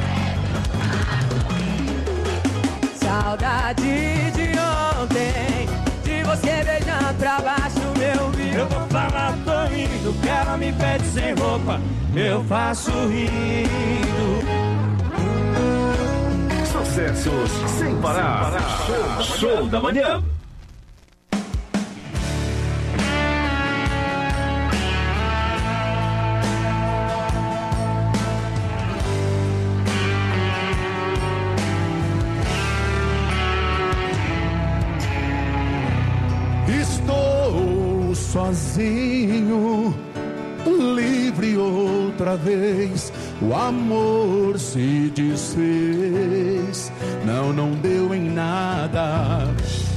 Speaker 13: Saudade de ontem, de você beijando pra baixo do meu umbigo.
Speaker 5: Eu vou falar, tô rindo, que ela me pede sem roupa, eu faço rindo.
Speaker 25: Sucessos sem parar. Sem parar. Show, Show da manhã.
Speaker 6: Estou sozinho, livre outra vez. O amor se desfez, não, não deu em nada.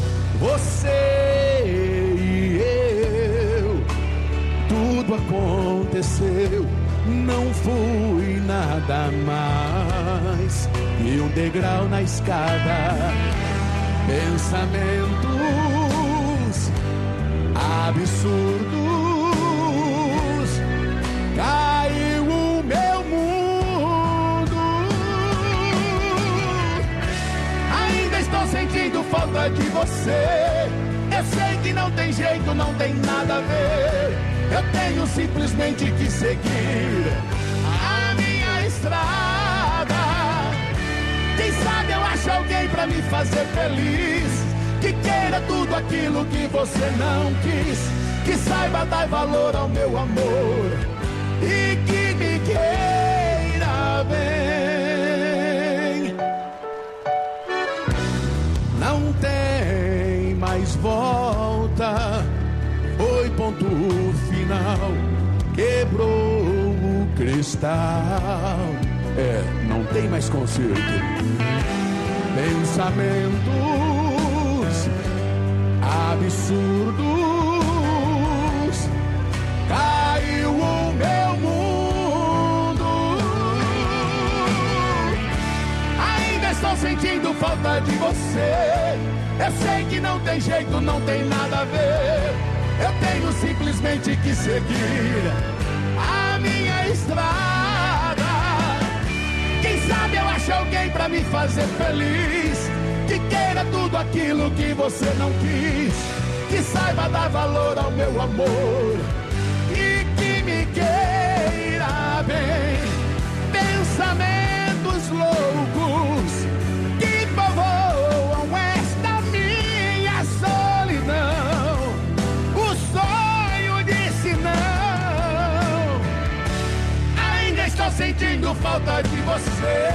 Speaker 6: Você e eu, tudo aconteceu, não fui nada mais que um degrau na escada. Pensamentos absurdos, caiu o meu mundo. Ainda estou sentindo falta de você. Eu sei que não tem jeito, não tem nada a ver. Eu tenho simplesmente que seguir a minha estrada. Quem sabe eu acho alguém pra me fazer feliz, que queira tudo aquilo que você não quis, que saiba dar valor ao meu amor e que me queira bem. Não tem mais volta, foi ponto final, quebrou o cristal. É, não tem mais conserto. Pensamentos absurdos, caiu o meu mundo. Ainda estou sentindo falta de você. Eu sei que não tem jeito, não tem nada a ver. Eu tenho simplesmente que seguir a minha estrada. Quem sabe eu acho alguém pra me fazer feliz, que queira tudo aquilo que você não quis, que saiba dar valor ao meu amor e que me queira bem. Pensamentos loucos que povoam esta minha solidão. O sonho disse não. Ainda estou sentindo falta de você.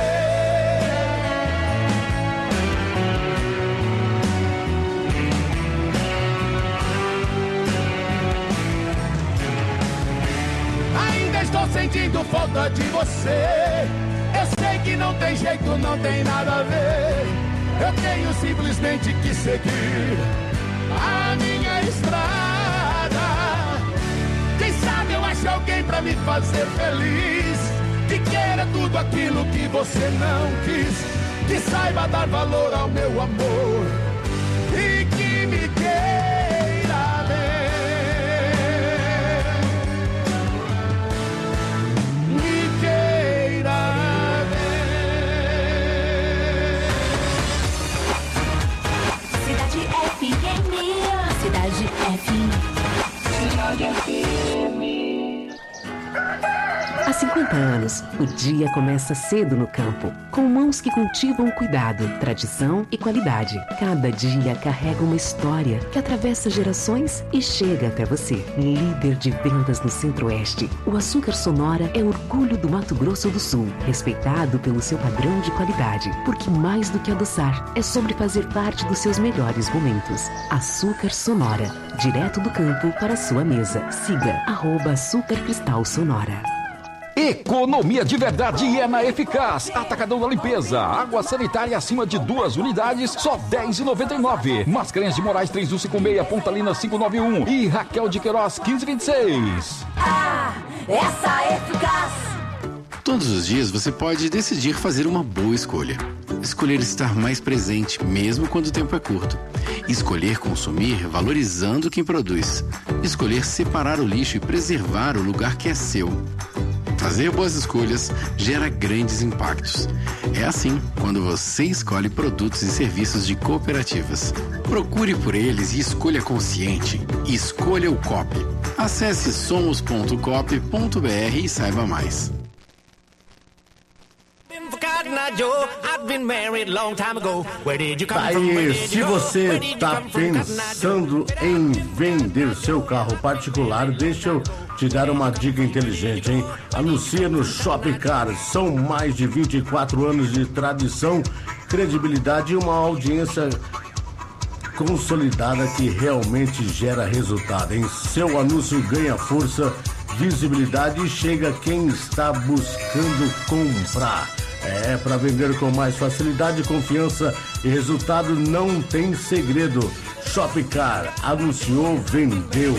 Speaker 6: Estou sentindo falta de você. Eu sei que não tem jeito, não tem nada a ver. Eu tenho simplesmente que seguir a minha estrada. Quem sabe eu acho alguém pra me fazer feliz, que queira tudo aquilo que você não quis, que saiba dar valor ao meu amor e que me queira bem.
Speaker 4: Cidade F M. Cidade F M.
Speaker 7: Há cinquenta anos, o dia começa cedo no campo, com mãos que cultivam cuidado, tradição e qualidade. Cada dia carrega uma história que atravessa gerações e chega até você. Líder de vendas no Centro-Oeste, o Açúcar Sonora é orgulho do Mato Grosso do Sul, respeitado pelo seu padrão de qualidade, porque mais do que adoçar, é sobre fazer parte dos seus melhores momentos. Açúcar Sonora, direto do campo para a sua mesa. Siga arroba Açúcar Cristal Sonora.
Speaker 14: Economia de verdade é na Eficaz. Atacadão da limpeza. Água sanitária acima de duas unidades, só dez reais e noventa e nove centavos. Mascarenhas de Moraes três um cinco seis, Pontalina cinco nove um e Raquel de Queiroz quinze vinte e seis.
Speaker 4: Ah, essa é Eficaz.
Speaker 9: Todos os dias você pode decidir fazer uma boa escolha. Escolher estar mais presente, mesmo quando o tempo é curto. Escolher consumir valorizando quem produz. Escolher separar o lixo e preservar o lugar que é seu. Fazer boas escolhas gera grandes impactos. É assim quando você escolhe produtos e serviços de cooperativas. Procure por eles e escolha consciente. Escolha o Coop. Acesse somos ponto coop ponto br e saiba mais.
Speaker 11: Aí, se você está pensando em vender seu carro particular, deixa eu te dar uma dica inteligente, hein? Anuncia no Shopcar. São mais de vinte e quatro anos de tradição, credibilidade e uma audiência consolidada que realmente gera resultado, hein? Seu anúncio ganha força, visibilidade e chega quem está buscando comprar. É, para vender com mais facilidade, confiança e resultado não tem segredo. Shopcar, anunciou, vendeu.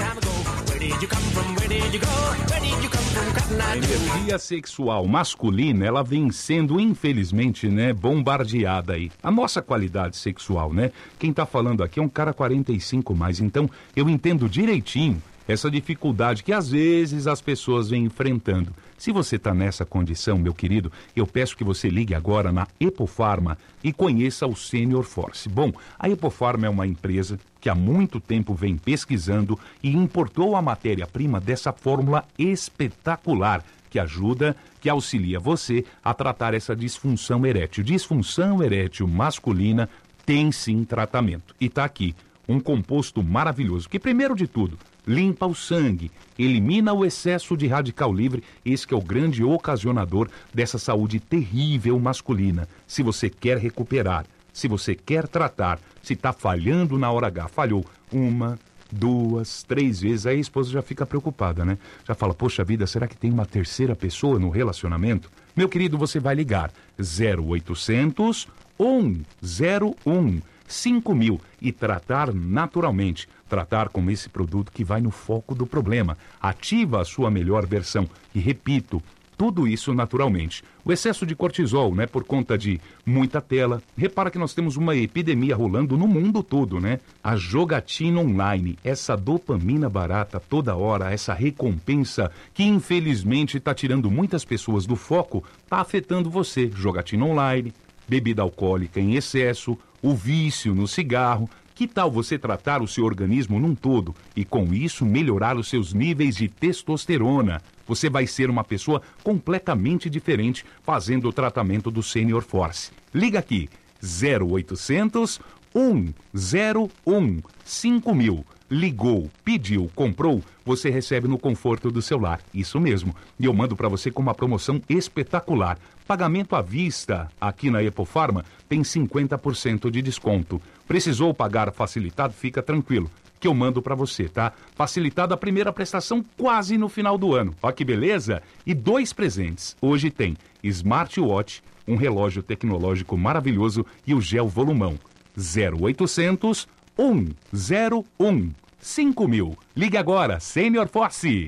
Speaker 10: A energia sexual masculina, ela vem sendo, infelizmente, né, bombardeada aí. A nossa qualidade sexual, né? Quem tá falando aqui é um cara quarenta e cinco mais, então eu entendo direitinho essa dificuldade que às vezes as pessoas vêm enfrentando. Se você está nessa condição, meu querido, eu peço que você ligue agora na Epofarma e conheça o Senior Force. Bom, a Epofarma é uma empresa que há muito tempo vem pesquisando e importou a matéria-prima dessa fórmula espetacular que ajuda, que auxilia você a tratar essa disfunção erétil. Disfunção erétil masculina tem sim tratamento. E está aqui um composto maravilhoso que, primeiro de tudo, limpa o sangue, elimina o excesso de radical livre, esse que é o grande ocasionador dessa saúde terrível masculina. Se você quer recuperar, se você quer tratar, se está falhando na hora H, falhou uma, duas, três vezes, aí a esposa já fica preocupada, né? Já fala, poxa vida, será que tem uma terceira pessoa no relacionamento? Meu querido, você vai ligar zero oitocentos, um zero um, cinco mil e tratar naturalmente. Tratar com esse produto que vai no foco do problema. Ativa a sua melhor versão. E repito, tudo isso naturalmente. O excesso de cortisol, né, por conta de muita tela. Repara que nós temos uma epidemia rolando no mundo todo, né? A jogatina online, essa dopamina barata toda hora, essa recompensa que infelizmente está tirando muitas pessoas do foco, está afetando você. Jogatina online, bebida alcoólica em excesso, o vício no cigarro. Que tal você tratar o seu organismo num todo e, com isso, melhorar os seus níveis de testosterona? Você vai ser uma pessoa completamente diferente fazendo o tratamento do Senior Force. Liga aqui, zero oitocentos, um zero um, cinco mil. Ligou, pediu, comprou, você recebe no conforto do seu lar. Isso mesmo. E eu mando para você com uma promoção espetacular. Pagamento à vista, aqui na Epofarma, tem cinquenta por cento de desconto. Precisou pagar facilitado? Fica tranquilo, que eu mando para você, tá? Facilitado a primeira prestação quase no final do ano. Ó que beleza! E dois presentes. Hoje tem smartwatch, um relógio tecnológico maravilhoso e o gel volumão. zero oitocentos, um zero um, cinco mil. Ligue agora, Senior Force.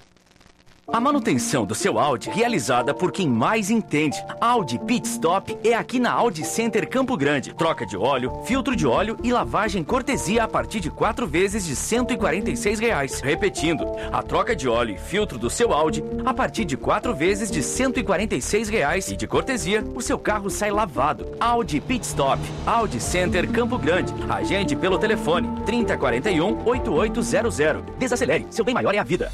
Speaker 15: A manutenção do seu Audi realizada por quem mais entende. Audi Pit Stop é aqui na Audi Center Campo Grande. Troca de óleo, filtro de óleo e lavagem cortesia a partir de quatro vezes de cento e quarenta e seis reais. Repetindo, a troca de óleo e filtro do seu Audi a partir de quatro vezes de cento e quarenta e seis reais. E de cortesia, o seu carro sai lavado. Audi Pit Stop, Audi Center Campo Grande. Agende pelo telefone trinta, quarenta e um, oitenta e oito zero zero. Desacelere, seu bem maior é a vida.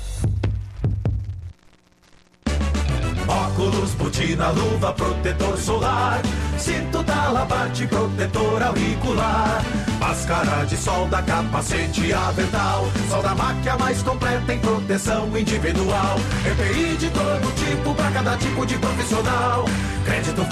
Speaker 5: Óculos, botina, luva, protetor solar, cinto da Labarte, protetor auricular, máscara de solda, capacete, avental, solda máquina mais completa em proteção individual, E P I de todo tipo, para cada tipo de profissional, crédito